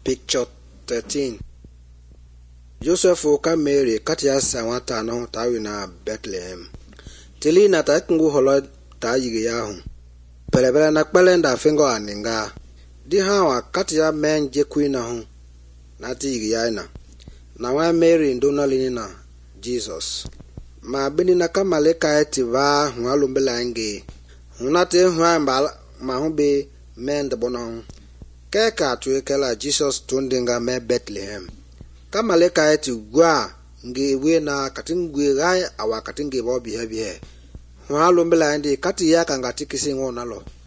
Picture 13. Joseph ka Mary katia sawata no tawi na Bethlehem. Tili na ta kungu holo ta yigi ya hu. Pelebele na kpelenda fingo aninga. Di hawa katia men je kuina hu. Na ti yigi ya na. Na wa Mary ndona lini na Jesus. Ma bini na kamaleka eti va hu alumbela nge. Hunate hu ambala ma hu be men de bonon. Keka tuwekela Jesus tundinga me Bethlehem. Kamaleka eti gwa nge we na katingwe gai awa katinge bo bihe. Hwa lombela ndi kati ya kangati kisingo nalo.